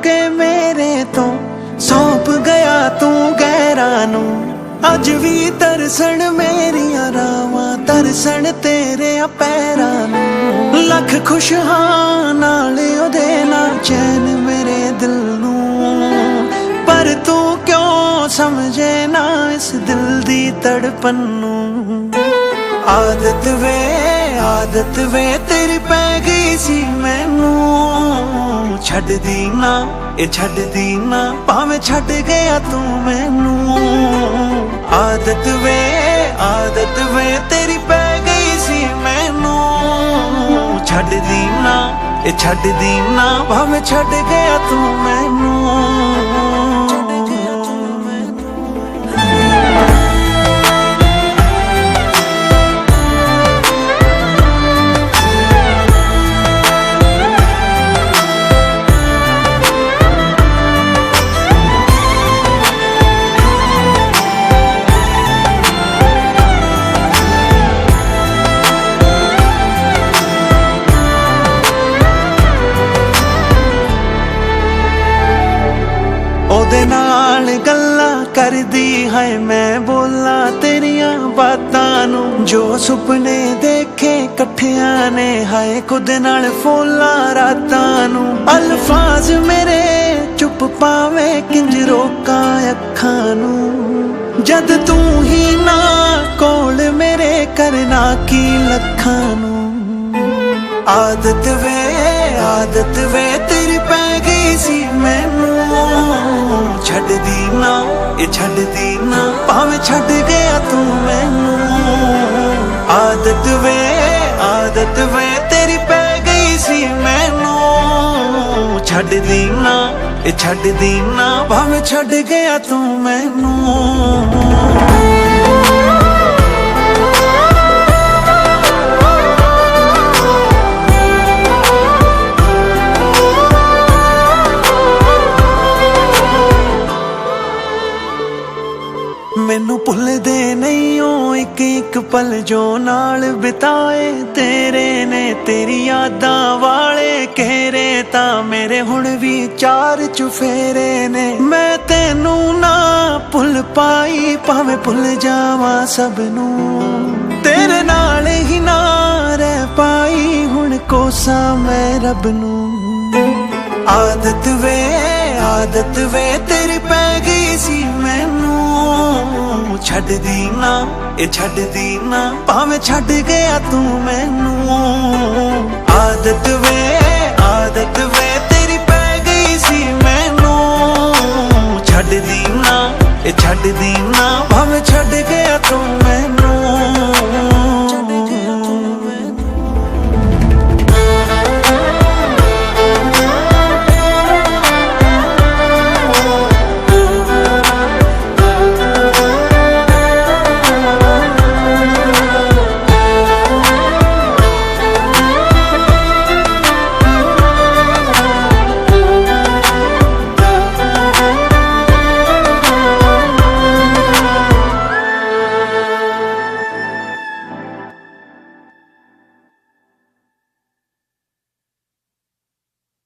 के मेरे तो सौंप गया तू गैरां नूं। अज भी तरसण मेरियां रावां तरसण तेरे पैरां नूं। लख खुश हां नाले ओदे नाल चैन मेरे दिल नूं। पर तू क्यों समझे ना इस दिल दी तड़पन नूं। आदत वे तेरी पै गई सी मैनू। छड्डदी ना ए छड्डदी ना भावें छड्ड गया तू मैनू। आदत वे तेरी पै गई सी मैनू। छड्डदी ना ए छड्डदी ना भावें छड्ड गया तू मैनू। ओदे नाल गल्लां करदी है मैं बोला तेरियां बातां नूं। जो सुपने देखे कट्ठियां ने हाय खुद नाल फूलां रातां नूं। अल्फाज मेरे चुप पावे किंज रोकां अखां नूं। जद तू ही ना कोल मेरे करना की लखां नूं। आदत वे तेरी पै गई सी मैनू। छड्डदी ना ए छड्डदी ना भावें छड्ड गया तू मैनू। आदत वे तेरी पै गई सी मैनू। छड्डदी ना ए छड्डदी ना भावें छड्ड गया तू मैनू। मैनू भुलदे नहीं ओ एक एक पल जो नाल बिताए तेरे ने। तेरी यादां वाले घेरे तां मेरे हुण भी चार चुफेरे ने। मैं तेनू ना भुल पाई भावें भुल जावां सबनू। तेरे नाल ही ना रह पाई हुण कोसा मैं रब नू। आदत वे तेरी पै गई सी मैनू। छड्डदी ना ए छड्डदी ना भावें छड्ड गया तू मैनू। आदत वे